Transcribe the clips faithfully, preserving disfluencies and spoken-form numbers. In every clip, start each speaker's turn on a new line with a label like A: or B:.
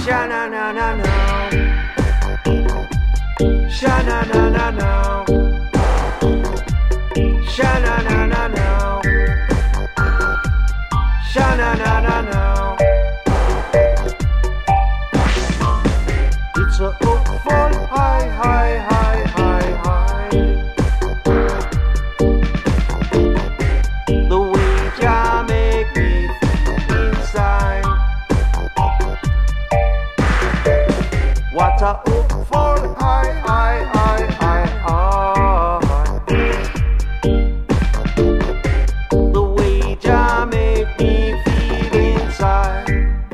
A: Sha-na-na-na-na. Sha-na-na-na-na. Sha-na-na-na-na. Sha-na-na-na-na. It's a hopeful high, high, high, high, high. The way you make me feel inside. What a hopeful high, high, high, high, high. The way you make me feel inside.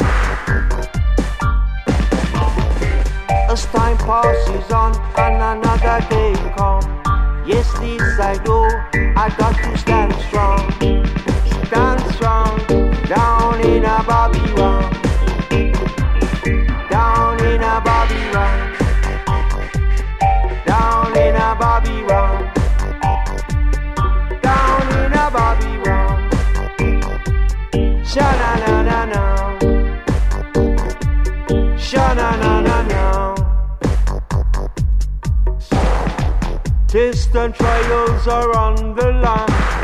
A: As time passes on and another day comes, yes, this I know, I got to stand strong. Stand strong, down in a Babylon. Down in a Babylon. Down in a Babylon. Down in a Babylon. Sha-na-na-na-na. Sha-na-na-na-na. Tests and trials are on the line.